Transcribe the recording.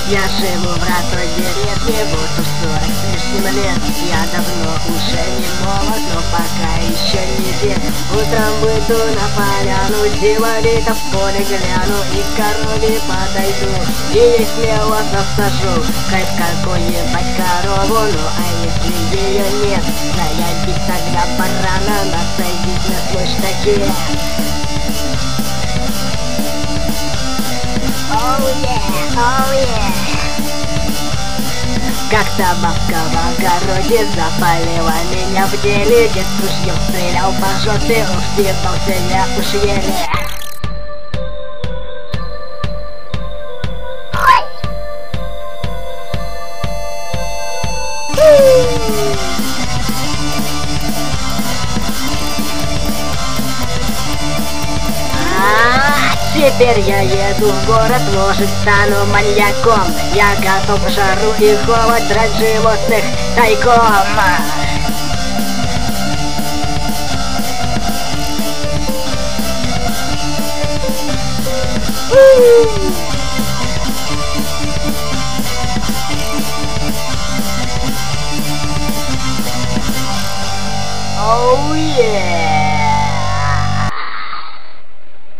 Я живу в родной деревне, вот уж 40 с лишним лет. Я давно уже не молод, но пока еще не дед. Утром выйду на поляну, дивалита в поле гляну и к корове подойду, и ей смело засажу кайф какую-нибудь корову. Ну а если ее нет, заядить тогда барана, насадить на свой штакет. Oh yeah, oh yeah. Как-то бабка в огороде запалила меня в деле. Дед с ружьем стрелял по жопе, ух, съебался я уж еле. Теперь я еду в город, может стану маньяком. Я готов в жару и холод драть животных тайком. Oh yeah!